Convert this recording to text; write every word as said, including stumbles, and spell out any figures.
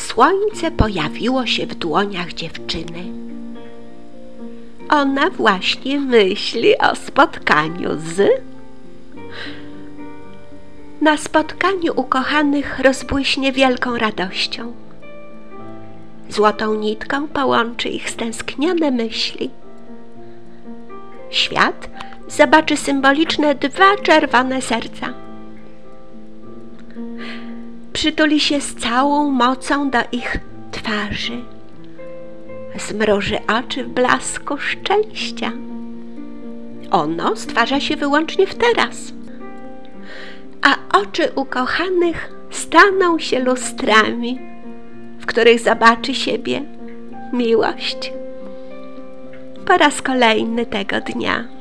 słońce pojawiło się w dłoniach dziewczyny. Ona właśnie myśli o spotkaniu z... Na spotkaniu ukochanych rozbłyśnie wielką radością. Złotą nitką połączy ich stęsknione myśli. Świat zobaczy symboliczne dwa czerwone serca. Przytuli się z całą mocą do ich twarzy. Zmruży oczy w blasku szczęścia. Ono stwarza się wyłącznie w teraz. A oczy ukochanych staną się lustrami, w których zobaczy siebie miłość. Po raz kolejny tego dnia